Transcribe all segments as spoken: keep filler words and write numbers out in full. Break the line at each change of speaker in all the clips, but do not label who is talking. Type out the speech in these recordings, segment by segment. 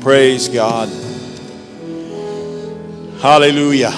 Praise God. Hallelujah.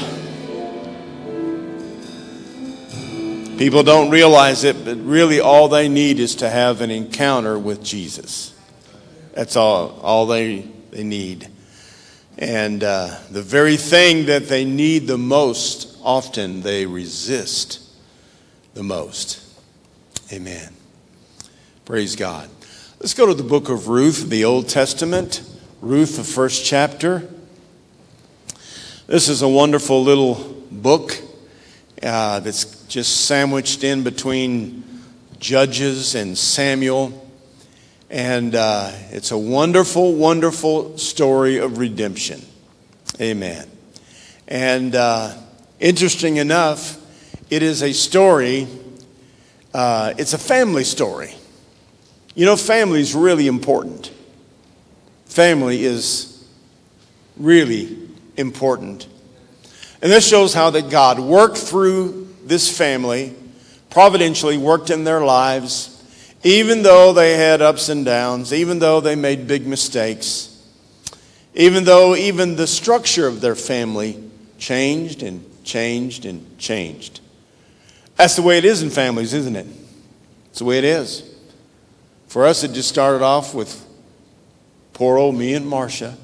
People don't realize it, but really all they need is to have an encounter with Jesus. That's all, all they, they need. And uh, the very thing that they need the most, often they resist the most. Amen. Praise God. Let's go to the book of Ruth, the Old Testament. Ruth, the first chapter. This is a wonderful little book uh, that's just sandwiched in between Judges and Samuel. And uh, it's a wonderful, wonderful story of redemption. Amen. And uh, interesting enough, it is a story, uh, it's a family story. You know, family is really important. Family is really important. And this shows how that God worked through this family, providentially worked in their lives, even though they had ups and downs, even though they made big mistakes, even though even the structure of their family changed and changed and changed. That's the way it is in families, isn't it? It's the way it is. For us, it just started off with poor old me and Marcia.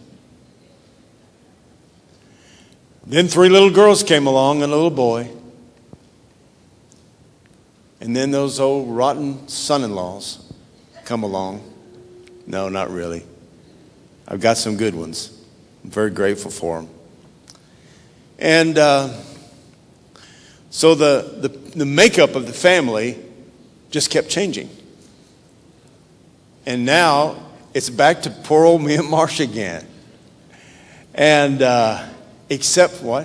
Then three little girls came along and a little boy. And then those old rotten son-in-laws come along. No, not really. I've got some good ones. I'm very grateful for them. And uh, so the, the, the makeup of the family just kept changing. And now it's back to poor old me and Marcia again. And uh, except what?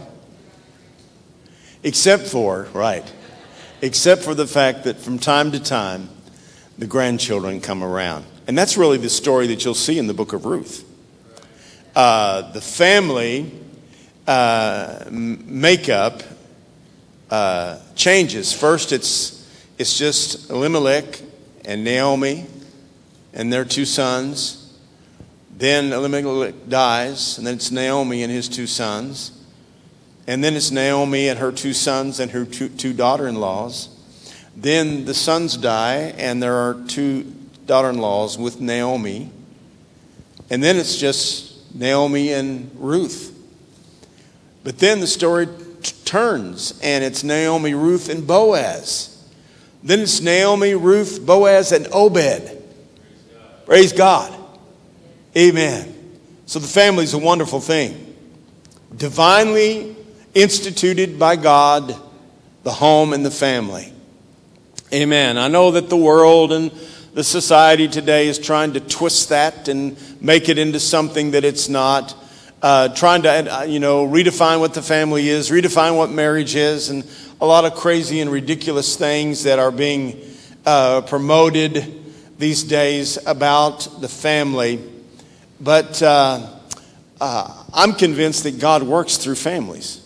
Except for, right. Except for the fact that from time to time, the grandchildren come around. And that's really the story that you'll see in the book of Ruth. Uh, the family uh, makeup uh, changes. First, it's it's just Elimelech and Naomi and their two sons. Then Elimelech dies, and then it's Naomi and his two sons. And then it's Naomi and her two sons and her two, two daughter-in-laws. Then the sons die, and there are two daughter-in-laws with Naomi. And then it's just Naomi and Ruth. But then the story t- turns, and it's Naomi, Ruth, and Boaz. Then it's Naomi, Ruth, Boaz, and Obed. Praise God. Amen. So the family is a wonderful thing. Divinely instituted by God, the home and the family. Amen. I know that the world and the society today is trying to twist that and make it into something that it's not. Uh, trying to, you know, redefine what the family is, redefine what marriage is, and a lot of crazy and ridiculous things that are being uh, promoted these days about the family. But uh, uh, I'm convinced that God works through families.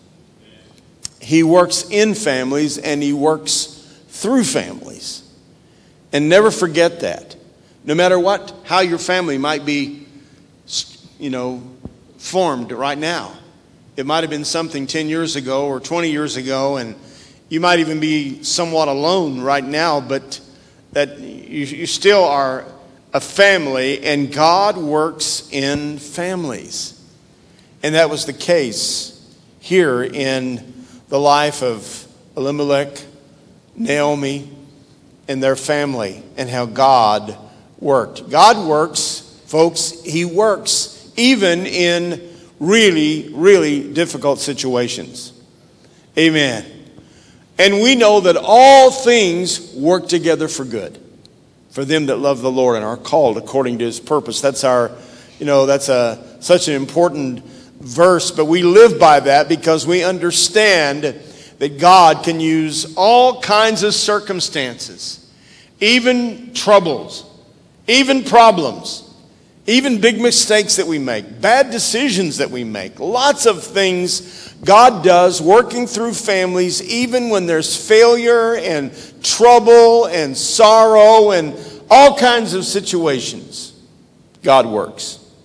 He works in families and he works through families. And never forget that. No matter what, how your family might be, you know, formed right now. It might have been something ten years ago or twenty years ago, and you might even be somewhat alone right now, but that you, you still are a family, and God works in families. And that was the case here in the life of Elimelech, Naomi, and their family, and how God worked. God works, folks, he works even in really, really difficult situations. Amen. And we know that all things work together for good, for them that love the Lord and are called according to his purpose. That's our, you know, that's a such an important verse, but we live by that because we understand that God can use all kinds of circumstances, even troubles, even problems, even big mistakes that we make, bad decisions that we make, lots of things God does working through families, even when there's failure and trouble and sorrow and all kinds of situations. God works.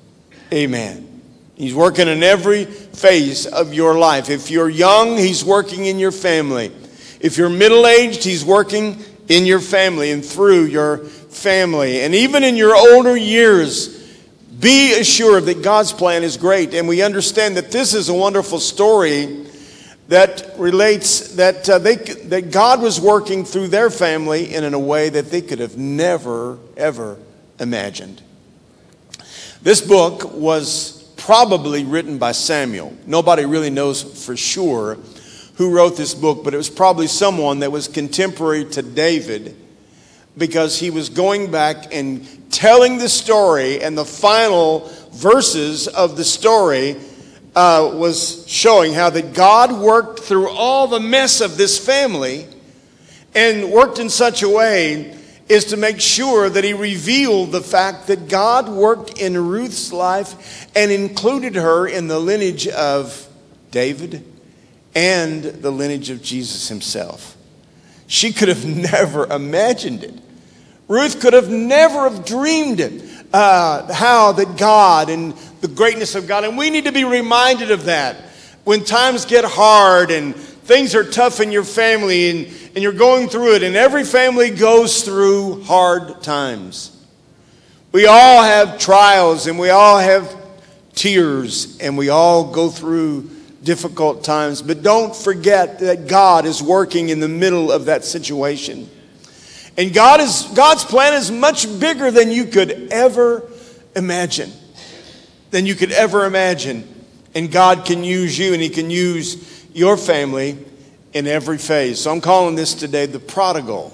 Amen. He's working in every phase of your life. If you're young, he's working in your family. If you're middle-aged, he's working in your family and through your family. And even in your older years, be assured that God's plan is great. And we understand that this is a wonderful story that relates that uh, they that God was working through their family and in a way that they could have never, ever imagined. This book was probably written by Samuel. Nobody really knows for sure who wrote this book, but it was probably someone that was contemporary to David, because he was going back and telling the story, and the final verses of the story uh, was showing how that God worked through all the mess of this family and worked in such a way is to make sure that he revealed the fact that God worked in Ruth's life and included her in the lineage of David and the lineage of Jesus himself. She could have never imagined it. Ruth could have never have dreamed it, uh, how that God and the greatness of God. And we need to be reminded of that. When times get hard and things are tough in your family and, and you're going through it, and every family goes through hard times. We all have trials and we all have tears and we all go through difficult times. But don't forget that God is working in the middle of that situation. And God is God's plan is much bigger than you could ever imagine. Than you could ever imagine. And God can use you and he can use your family in every phase. So I'm calling this today the prodigal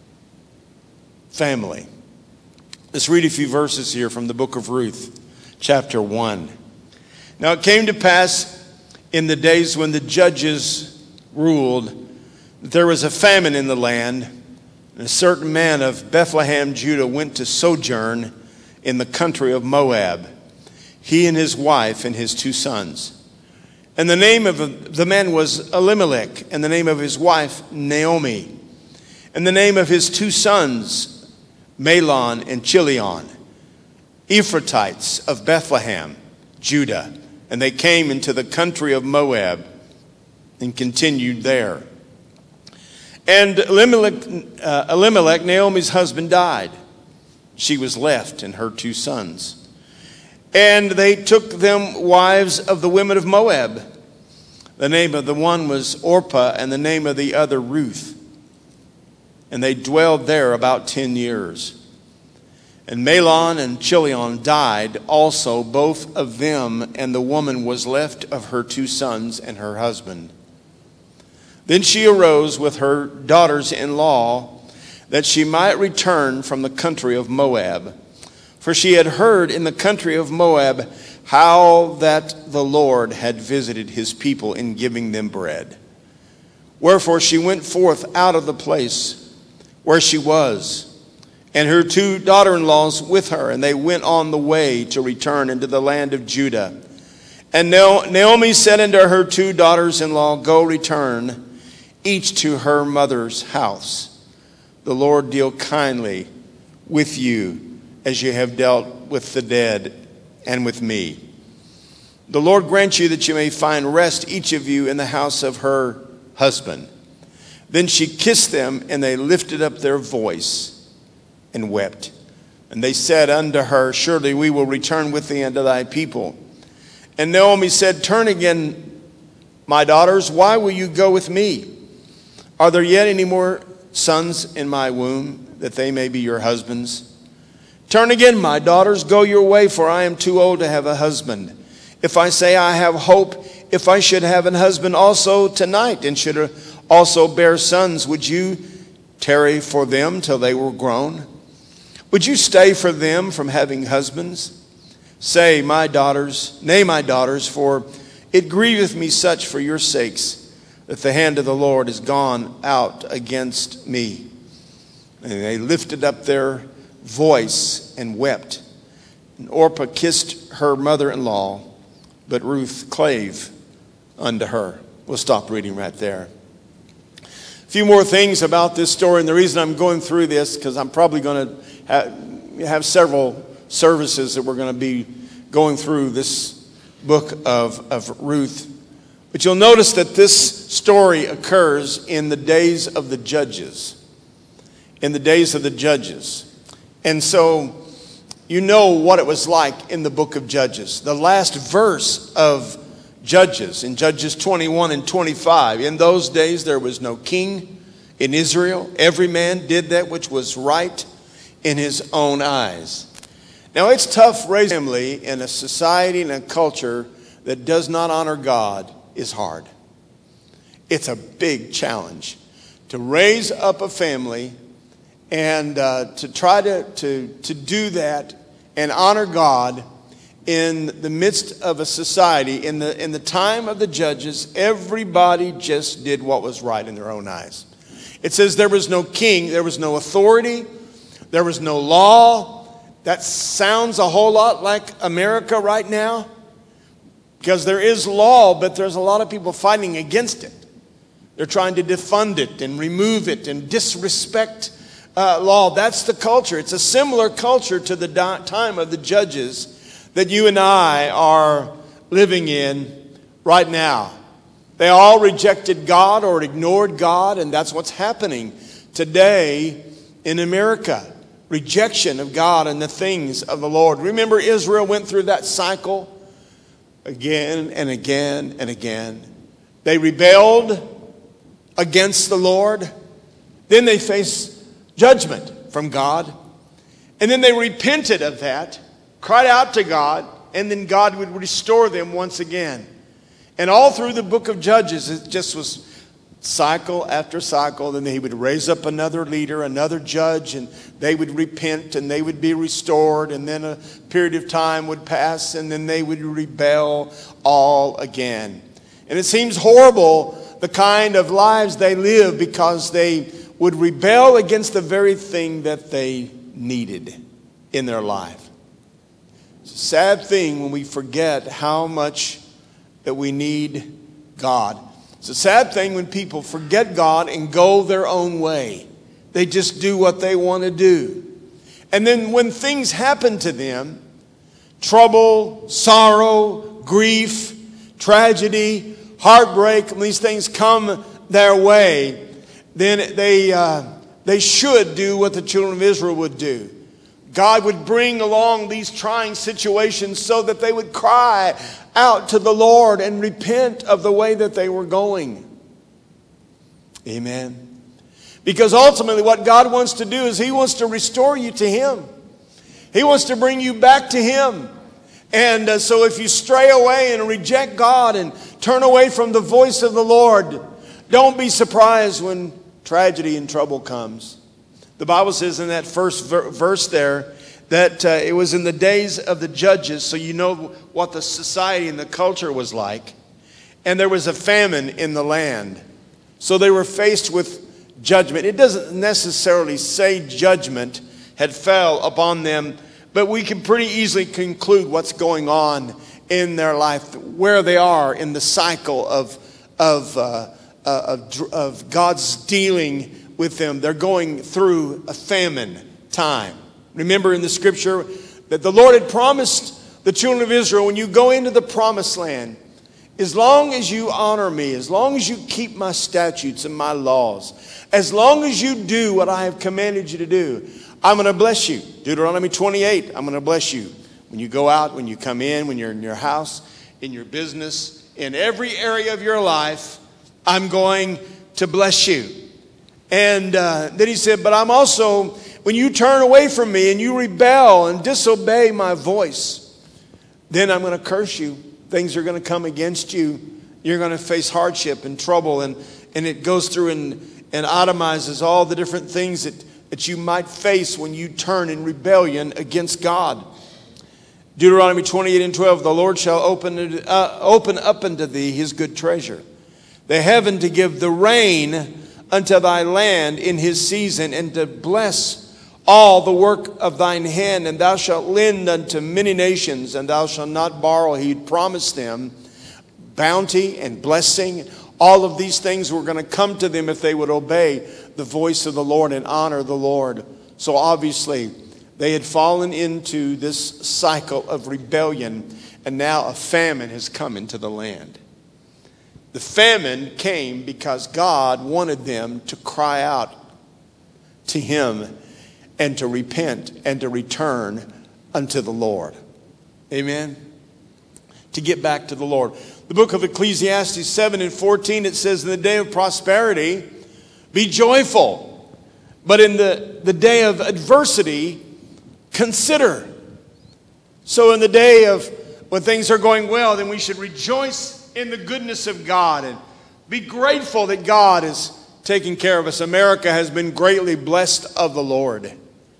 family. Let's read a few verses here from the book of Ruth, chapter one. Now it came to pass in the days when the judges ruled that there was a famine in the land, and a certain man of Bethlehem, Judah, went to sojourn in the country of Moab, he and his wife and his two sons. And the name of the man was Elimelech, and the name of his wife Naomi, and the name of his two sons Mahlon and Chilion, Ephrathites of Bethlehem, Judah. And they came into the country of Moab and continued there. And Elimelech, uh, Elimelech, Naomi's husband, died. She was left and her two sons. And they took them wives of the women of Moab. The name of the one was Orpah, and the name of the other Ruth. And they dwelled there about ten years. And Mahlon and Chilion died also, both of them, and the woman was left of her two sons and her husband. Then she arose with her daughters-in-law, that she might return from the country of Moab. For she had heard in the country of Moab how that the Lord had visited his people in giving them bread. Wherefore she went forth out of the place where she was, and her two daughter-in-laws with her, and they went on the way to return into the land of Judah. And Naomi said unto her two daughters-in-law, Go return, each to her mother's house. The Lord deal kindly with you as you have dealt with the dead and with me. The Lord grant you that you may find rest, each of you, in the house of her husband. Then she kissed them, and they lifted up their voice and wept. And they said unto her, Surely we will return with thee unto thy people. And Naomi said, Turn again, my daughters, why will you go with me? Are there yet any more sons in my womb, that they may be your husbands? Turn again, my daughters, go your way, for I am too old to have a husband. If I say I have hope, if I should have an husband also tonight, and should also bear sons, would you tarry for them till they were grown? Would you stay for them from having husbands? Say, my daughters, nay, my daughters, for it grieveth me such for your sakes, that the hand of the Lord is gone out against me. And they lifted up their voice and wept. And Orpah kissed her mother-in-law, but Ruth clave unto her. We'll stop reading right there. A few more things about this story, and the reason I'm going through this, because I'm probably going to have, have several services that we're going to be going through this book of, of Ruth. But you'll notice that this story occurs in the days of the judges. In the days of the judges. And so you know what it was like in the book of Judges. The last verse of Judges, in Judges twenty-one and twenty-five. In those days there was no king in Israel. Every man did that which was right in his own eyes. Now it's tough raising a family in a society and a culture that does not honor God is hard. It's a big challenge to raise up a family and uh, to try to, to, to do that and honor God in the midst of a society. In the, in the time of the judges, everybody just did what was right in their own eyes. It says there was no king, there was no authority, there was no law. That sounds a whole lot like America right now. Because there is law, but there's a lot of people fighting against it. They're trying to defund it and remove it and disrespect uh, law. That's the culture. It's a similar culture to the di- time of the judges that you and I are living in right now. They all rejected God or ignored God, and that's what's happening today in America. Rejection of God and the things of the Lord. Remember, Israel went through that cycle again and again and again. They rebelled against the Lord. Then they faced judgment from God. And then they repented of that, cried out to God, and then God would restore them once again. And all through the book of Judges, it just was cycle after cycle. Then he would raise up another leader, another judge, and they would repent and they would be restored. And then a period of time would pass and then they would rebel all again. And it seems horrible, the kind of lives they live, because they would rebel against the very thing that they needed in their life. It's a sad thing when we forget how much that we need God. It's a sad thing when people forget God and go their own way. They just do what they want to do. And then when things happen to them, trouble, sorrow, grief, tragedy, heartbreak, when these things come their way, then they, uh, they should do what the children of Israel would do. God would bring along these trying situations so that they would cry out to the Lord and repent of the way that they were going. Amen. Because ultimately what God wants to do is He wants to restore you to Him. He wants to bring you back to Him. And uh, so if you stray away and reject God and turn away from the voice of the Lord, don't be surprised when tragedy and trouble comes. The Bible says in that first ver- verse there that uh, it was in the days of the judges, so you know what the society and the culture was like. And there was a famine in the land. So they were faced with judgment. It doesn't necessarily say judgment had fell upon them, but we can pretty easily conclude what's going on in their life, where they are in the cycle of, of, uh, uh, of, of God's dealing with them. They're going through a famine time. Remember in the scripture that the Lord had promised the children of Israel, when you go into the promised land, as long as you honor me, as long as you keep my statutes and my laws, as long as you do what I have commanded you to do, I'm going to bless you. Deuteronomy twenty-eight, I'm going to bless you. When you go out, when you come in, when you're in your house, in your business, in every area of your life, I'm going to bless you. And uh, then he said, but I'm also, when you turn away from me and you rebel and disobey my voice, then I'm going to curse you. Things are going to come against you. You're going to face hardship and trouble. And, and it goes through and, and itemizes all the different things that, that you might face when you turn in rebellion against God. Deuteronomy twenty-eight and twelve, the Lord shall open, it, uh, open up unto thee his good treasure, the heaven to give the rain unto thy land in his season, and to bless all the work of thine hand, and thou shalt lend unto many nations, and thou shalt not borrow. He promised them bounty and blessing. All of these things were going to come to them if they would obey the voice of the Lord and honor the Lord. So obviously, They had fallen into this cycle of rebellion, and now a famine has come into the land. The famine came because God wanted them to cry out to Him and to repent and to return unto the Lord. Amen? To get back to the Lord. The book of Ecclesiastes seven and fourteen, it says, in the day of prosperity, be joyful. But in the, the day of adversity, consider. So in the day of when things are going well, then we should rejoice in the goodness of God and be grateful that God is taking care of us. America has been greatly blessed of the Lord.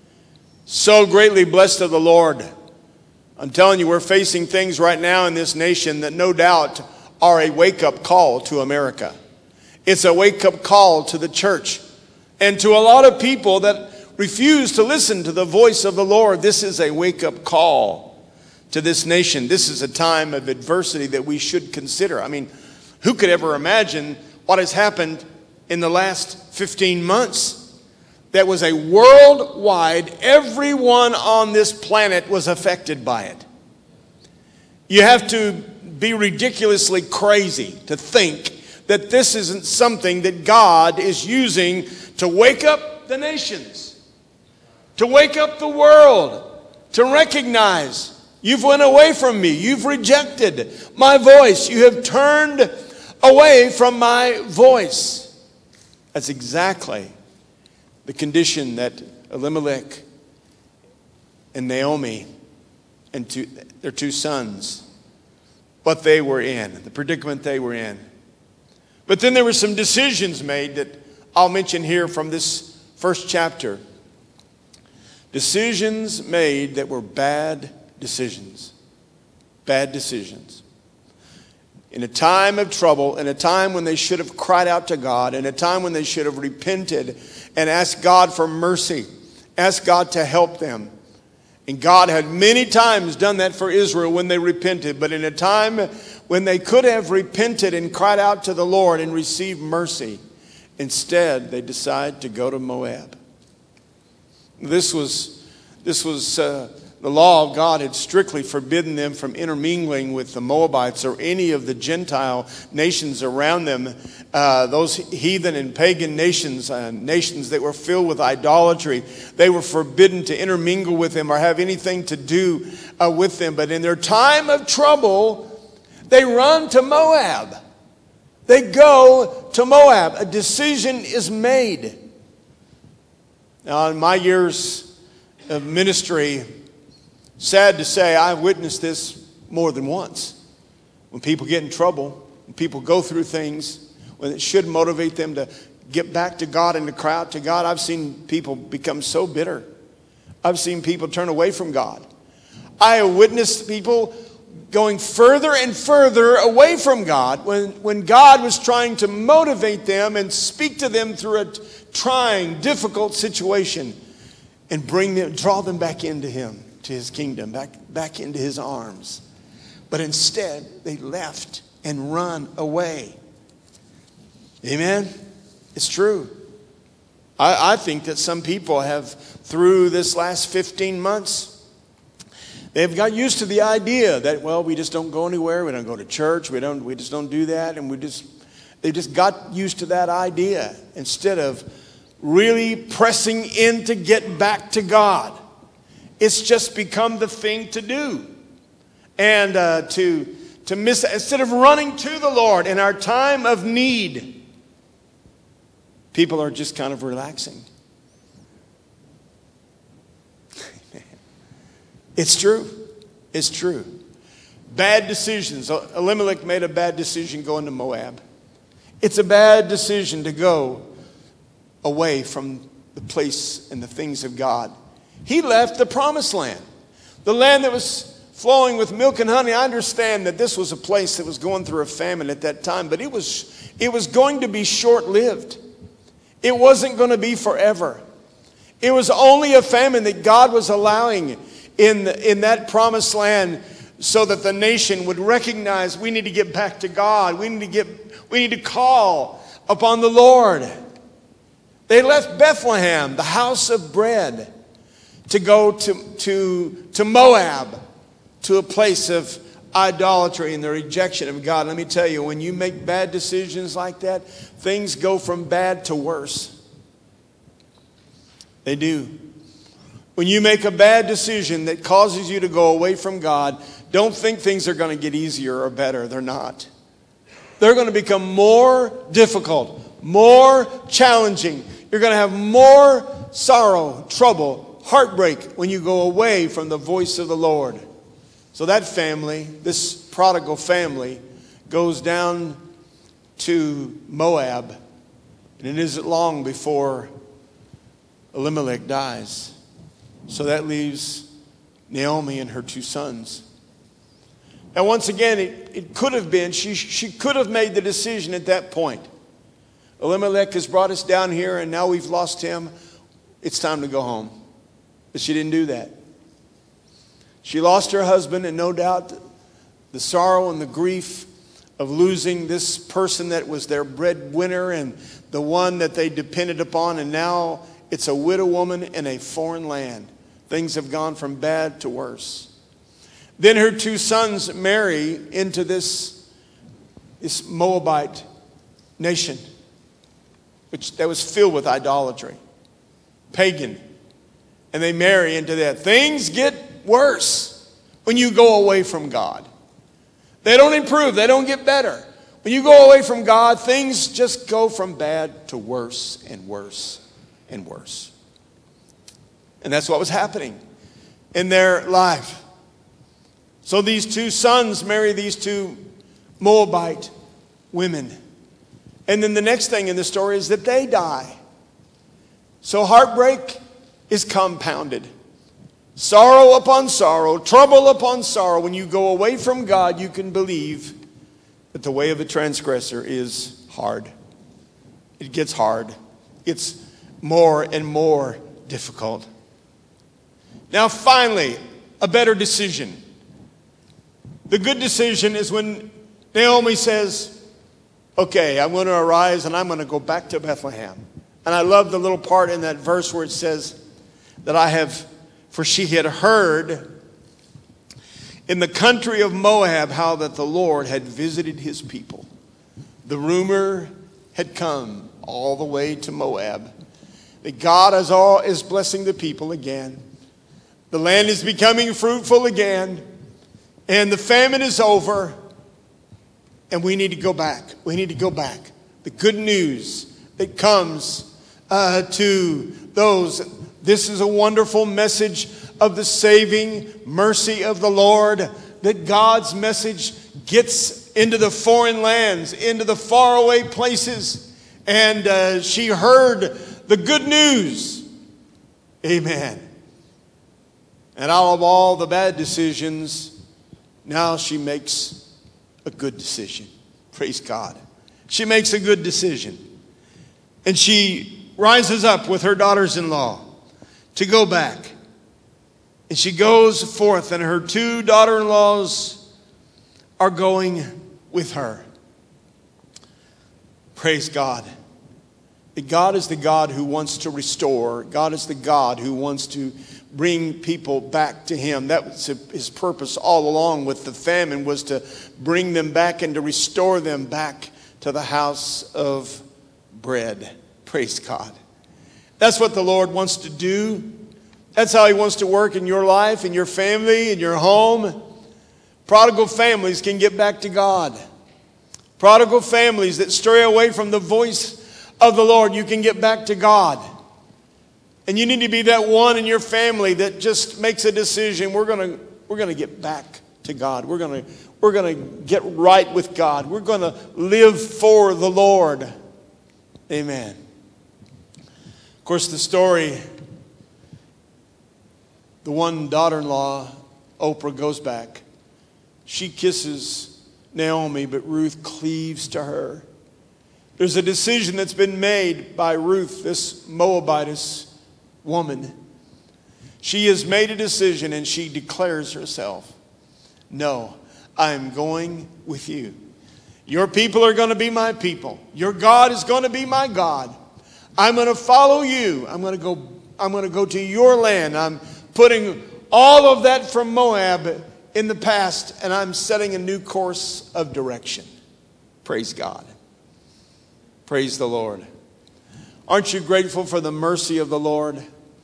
So greatly blessed of the Lord. I'm telling you, we're facing things right now in this nation that no doubt are a wake-up call to America. It's a wake-up call to the church and to a lot of people that refuse to listen to the voice of the Lord. This is a wake-up call to this nation. This is a time of adversity that we should consider. I mean, who could ever imagine what has happened in the last fifteen months? That was a worldwide, everyone on this planet was affected by it. You have to be ridiculously crazy to think that this isn't something that God is using to wake up the nations, to wake up the world, to recognize you've went away from me, you've rejected my voice, you have turned away from my voice. That's exactly the condition that Elimelech and Naomi and two, their two sons, what they were in, the predicament they were in. But then there were some decisions made that I'll mention here from this first chapter. Decisions made that were bad decisions. Bad decisions. In a time of trouble, in a time when they should have cried out to God, in a time when they should have repented and asked God for mercy, asked God to help them. And God had many times done that for Israel when they repented. But in a time when they could have repented and cried out to the Lord and received mercy, instead they decided to go to Moab. This was, this was uh, the law of God had strictly forbidden them from intermingling with the Moabites or any of the Gentile nations around them. Uh, those heathen and pagan nations, uh, nations that were filled with idolatry, they were forbidden to intermingle with them or have anything to do uh, with them. But in their time of trouble, they run to Moab. They go to Moab. A decision is made. Now, in my years of ministry, sad to say, I've witnessed this more than once. When people get in trouble, when people go through things, when it should motivate them to get back to God and to cry out to God, I've seen people become so bitter. I've seen people turn away from God. I have witnessed people going further and further away from God when, when God was trying to motivate them and speak to them through a trying, difficult situation and bring them, draw them back into Him, to His kingdom, back, back into His arms. But instead, they left and run away. Amen? It's true. I, I think that some people have, through this last fifteen months, they've got used to the idea that, well, we just don't go anywhere. We don't go to church. We don't. We just don't do that. And we just, they just got used to that idea instead of really pressing in to get back to God. It's just become the thing to do. And uh, to, to miss, instead of running to the Lord in our time of need, people are just kind of relaxing. It's true. It's true. Bad decisions. Elimelech made a bad decision going to Moab. It's a bad decision to go away from the place and the things of God. He left the promised land, the land that was flowing with milk and honey. I understand that this was a place that was going through a famine at that time, but it was, it was going to be short-lived. It wasn't going to be forever. It was only a famine that God was allowing in, the, in that promised land so that the nation would recognize we need to get back to God. We need to get, we need to call upon the Lord. They left Bethlehem, the house of bread, to go to, to, to Moab, to a place of idolatry and the rejection of God. Let me tell you, when you make bad decisions like that, things go from bad to worse. They do. When you make a bad decision that causes you to go away from God, don't think things are going to get easier or better. They're not. They're going to become more difficult, more challenging. You're going to have more sorrow, trouble, heartbreak when you go away from the voice of the Lord. So that family, this prodigal family, goes down to Moab. And it isn't long before Elimelech dies. So that leaves Naomi and her two sons. Now once again, it, it could have been, she, she could have made the decision at that point. Elimelech has brought us down here and now we've lost him. It's time to go home. But she didn't do that. She lost her husband, and no doubt the sorrow and the grief of losing this person that was their breadwinner and the one that they depended upon, and now it's a widow woman in a foreign land. Things have gone from bad to worse. Then her two sons marry into this, this Moabite nation, which that was filled with idolatry, pagan. And they marry into that. Things get worse when you go away from God. They don't improve. They don't get better. When you go away from God, things just go from bad to worse and worse and worse. And that's what was happening in their life. So these two sons marry these two Moabite women. And then the next thing in the story is that they die. So heartbreak is compounded. Sorrow upon sorrow, trouble upon sorrow. When you go away from God, you can believe that the way of the transgressor is hard. It gets hard. It's more and more difficult. Now finally, a better decision. The good decision is when Naomi says, okay, I'm going to arise and I'm going to go back to Bethlehem. And I love the little part in that verse where it says that I have, for she had heard in the country of Moab how that the Lord had visited his people. The rumor had come all the way to Moab that God is, all, is blessing the people again. The land is becoming fruitful again. And the famine is over. And we need to go back. We need to go back. The good news that comes uh, to those. This is a wonderful message of the saving mercy of the Lord. That God's message gets into the foreign lands, into the faraway places. And uh, she heard the good news. Amen. And out of all the bad decisions, now she makes a good decision. Praise God. She makes a good decision. And she rises up with her daughters-in-law to go back. And she goes forth, and her two daughter-in-laws are going with her. Praise God. God is the God who wants to restore. God is the God who wants to bring people back to him. That was his purpose all along with the famine, was to bring them back and to restore them back to the house of bread. Praise God. That's what the Lord wants to do. That's how he wants to work in your life, in your family, in your home. Prodigal families can get back to God. Prodigal families that stray away from the voice of the Lord, you can get back to God. And you need to be that one in your family that just makes a decision. We're going to we're going to get back to God. We're going to we're going to get right with God. We're going to live for the Lord. Amen. Of course, the story, the one daughter-in-law, Oprah, goes back. She kisses Naomi, but Ruth cleaves to her. There's a decision that's been made by Ruth, this Moabitess woman. She has made a decision and she declares herself, no, I'm going with you. Your people are going to be my people. Your God is going to be my God. I'm going to follow you. I'm going to go, I'm going to go to your land. I'm putting all of that from Moab in the past, and I'm setting a new course of direction. Praise God. Praise the Lord. Aren't you grateful for the mercy of the Lord?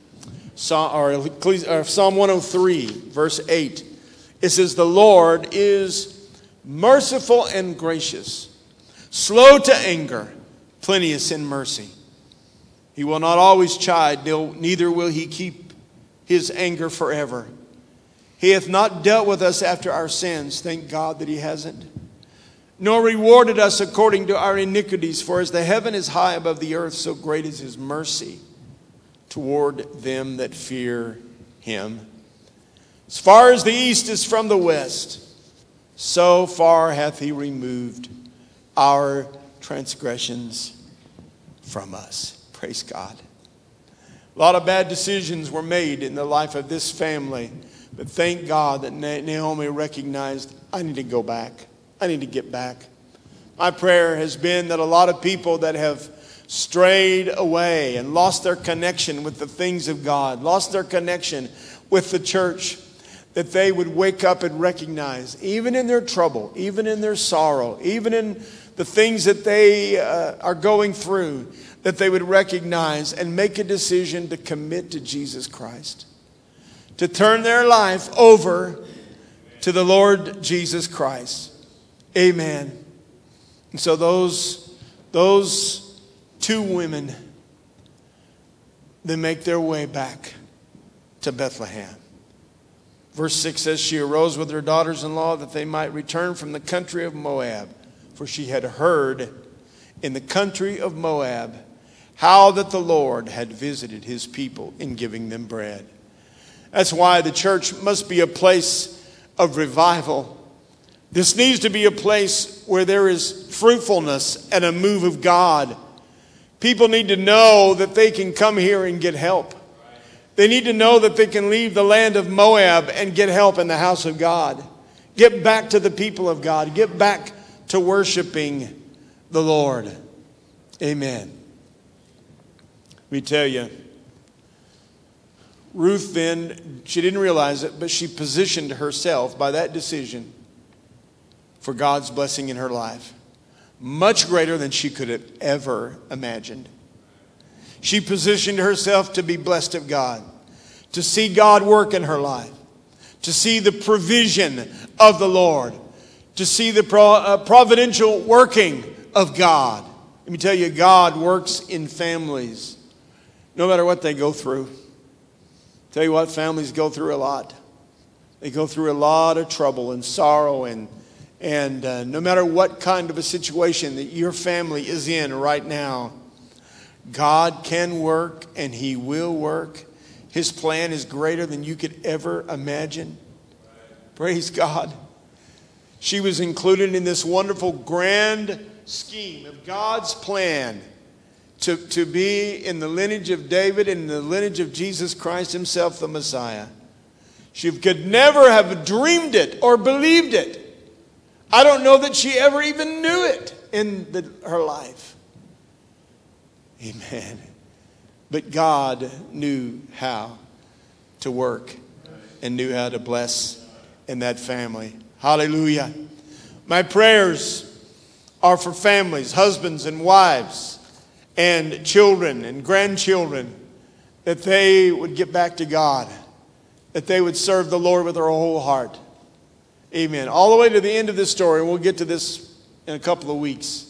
Psalm one oh three, verse eight. It says, the Lord is merciful and gracious, slow to anger, plenteous in mercy. He will not always chide, neither will he keep his anger forever. He hath not dealt with us after our sins. Thank God that he hasn't. Nor rewarded us according to our iniquities. For as the heaven is high above the earth, so great is his mercy toward them that fear him. As far as the east is from the west, so far hath he removed our transgressions from us. Praise God. A lot of bad decisions were made in the life of this family. But thank God that Naomi recognized, I need to go back. I need to get back. My prayer has been that a lot of people that have strayed away and lost their connection with the things of God, lost their connection with the church, that they would wake up and recognize, even in their trouble, even in their sorrow, even in the things that they uh, are going through, that they would recognize and make a decision to commit to Jesus Christ, to turn their life over to the Lord Jesus Christ. Amen. And so those, those two women, they make their way back to Bethlehem. Verse six says, she arose with her daughters-in-law that they might return from the country of Moab. For she had heard in the country of Moab how that the Lord had visited his people in giving them bread. That's why the church must be a place of revival. This needs to be a place where there is fruitfulness and a move of God. People need to know that they can come here and get help. They need to know that they can leave the land of Moab and get help in the house of God. Get back to the people of God. Get back to worshiping the Lord. Amen. Let me tell you, Ruth then, she didn't realize it, but she positioned herself by that decision for God's blessing in her life. Much greater than she could have ever imagined. She positioned herself to be blessed of God, to see God work in her life, to see the provision of the Lord, to see the providential working of God. Let me tell you, God works in families, no matter what they go through. Tell you what, families go through a lot. They go through a lot of trouble and sorrow, and and uh, no matter what kind of a situation that your family is in right now, God can work and he will work. His plan is greater than you could ever imagine. Praise God. She was included in this wonderful grand scheme of God's plan to, to be in the lineage of David and in the lineage of Jesus Christ himself, the Messiah. She could never have dreamed it or believed it. I don't know that she ever even knew it in the, her life. Amen. But God knew how to work and knew how to bless in that family. Hallelujah. My prayers are for families, husbands and wives, and children and grandchildren, that they would get back to God, that they would serve the Lord with their whole heart. Amen. All the way to the end of this story, and we'll get to this in a couple of weeks.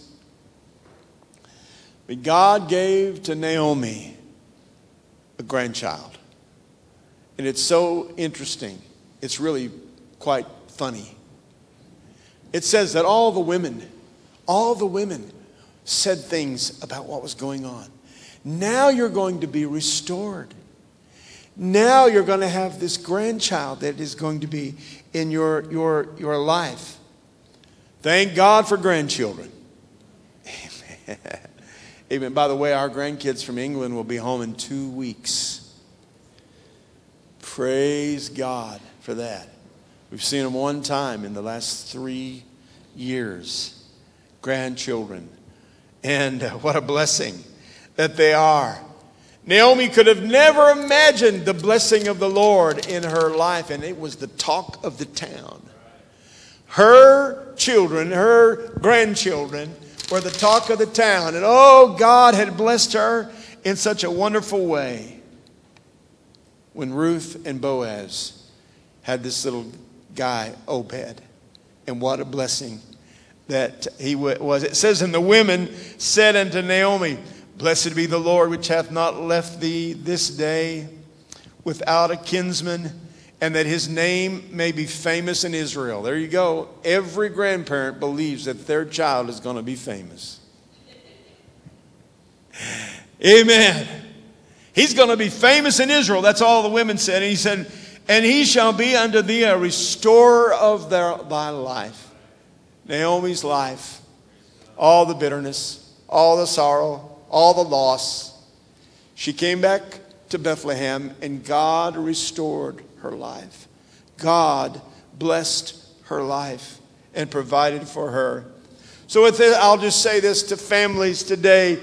But God gave to Naomi a grandchild. And it's so interesting. It's really quite funny. It says that all the women, all the women said things about what was going on. Now you're going to be restored. Now you're going to have this grandchild that is going to be in your, your, your life. Thank God for grandchildren. Amen. Amen. By the way, our grandkids from England will be home in two weeks. Praise God for that. We've seen them one time in the last three years. Grandchildren. And uh, what a blessing that they are. Naomi could have never imagined the blessing of the Lord in her life, and it was the talk of the town. Her children, her grandchildren, were the talk of the town. And oh, God had blessed her in such a wonderful way. When Ruth and Boaz had this little guy, Obed. And what a blessing that he was. It says, and the women said unto Naomi, blessed be the Lord, which hath not left thee this day without a kinsman, and that his name may be famous in Israel. There you go. Every grandparent believes that their child is going to be famous. Amen. He's going to be famous in Israel. That's all the women said. And he said, and he shall be unto thee a restorer of their, thy life. Naomi's life, all the bitterness, all the sorrow, all the loss. She came back to Bethlehem, and God restored her life. God blessed her life and provided for her. So with this, I'll just say this to families today.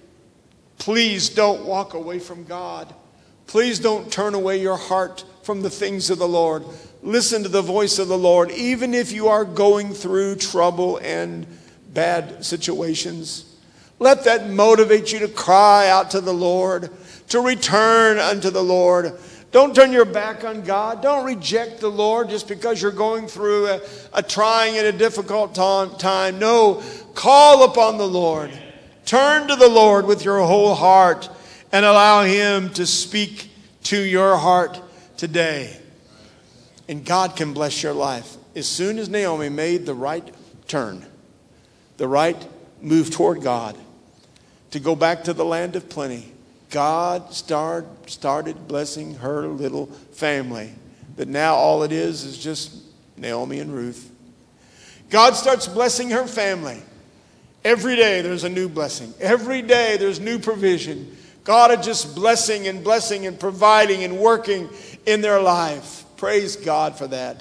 Please don't walk away from God. Please don't turn away your heart from the things of the Lord. Listen to the voice of the Lord, even if you are going through trouble and bad situations. Let that motivate you to cry out to the Lord, to return unto the Lord. Don't turn your back on God. Don't reject the Lord just because you're going through a, a trying and a difficult time. No, call upon the Lord. Turn to the Lord with your whole heart and allow Him to speak to your heart today. And God can bless your life. As soon as Naomi made the right turn, the right move toward God, to go back to the land of plenty, God start, started blessing her little family. That now all it is is just Naomi and Ruth. God starts blessing her family. Every day there's a new blessing. Every day there's new provision. God is just blessing and blessing and providing and working in their life. Praise God for that.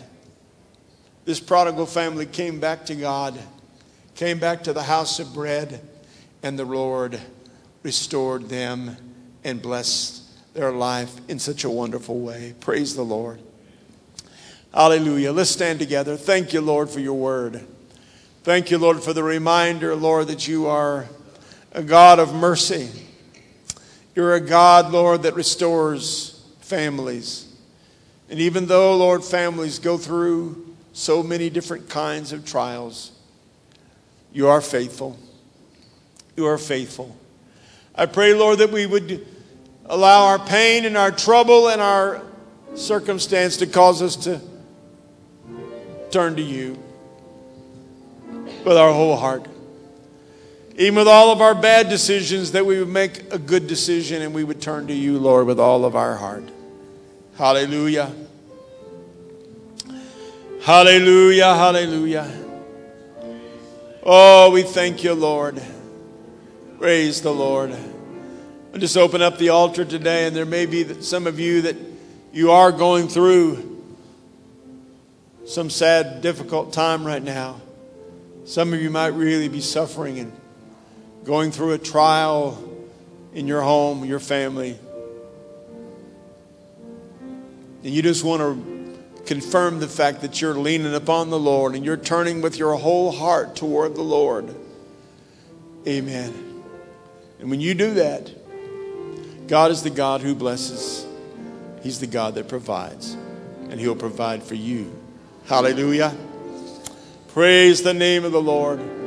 This prodigal family came back to God, came back to the house of bread, and the Lord restored them and blessed their life in such a wonderful way. Praise the Lord. Hallelujah. Let's stand together. Thank you, Lord, for your word. Thank you, Lord, for the reminder, Lord, that you are a God of mercy. You're a God, Lord, that restores families. And even though, Lord, families go through so many different kinds of trials, you are faithful. You are faithful. I pray, Lord, that we would allow our pain and our trouble and our circumstance to cause us to turn to you with our whole heart. Even with all of our bad decisions, that we would make a good decision and we would turn to you, Lord, with all of our heart. Hallelujah. Hallelujah, hallelujah. Oh, we thank you, Lord. Praise the Lord. I'll just open up the altar today, and there may be some of you that you are going through some sad, difficult time right now. Some of you might really be suffering and going through a trial in your home, your family. And you just want to confirm the fact that you're leaning upon the Lord and you're turning with your whole heart toward the Lord. Amen. And when you do that, God is the God who blesses. He's the God that provides. And He'll provide for you. Hallelujah. Praise the name of the Lord.